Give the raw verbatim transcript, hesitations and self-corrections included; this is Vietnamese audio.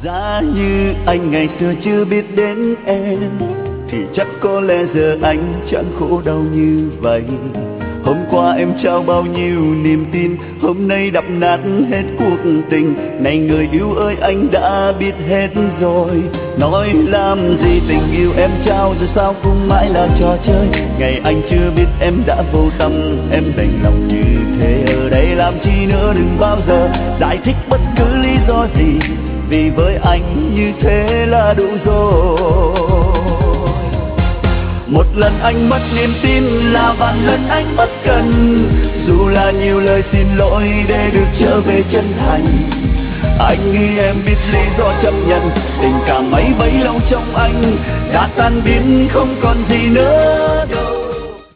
Giá như anh ngày xưa chưa biết đến em, thì chắc có lẽ giờ anh chẳng khổ đau như vậy. Hôm qua em trao bao nhiêu niềm tin, hôm nay đập nát hết cuộc tình. Này người yêu ơi, anh đã biết hết rồi. Nói làm gì tình yêu em trao rồi sao cũng mãi là trò chơi. Ngày anh chưa biết em đã vô tâm, em đành lòng như thế. Ở đây làm chi nữa, đừng bao giờ giải thích bất cứ lý do gì, vì với anh như thế là đủ rồi. Một lần anh mất niềm tin là vạn lần anh bất cần, dù là nhiều lời xin lỗi để được trở về chân thành. Anh nghĩ em biết lý do chấp nhận, tình cảm ấy bấy lâu trong anh đã tan biến không còn gì nữa đâu.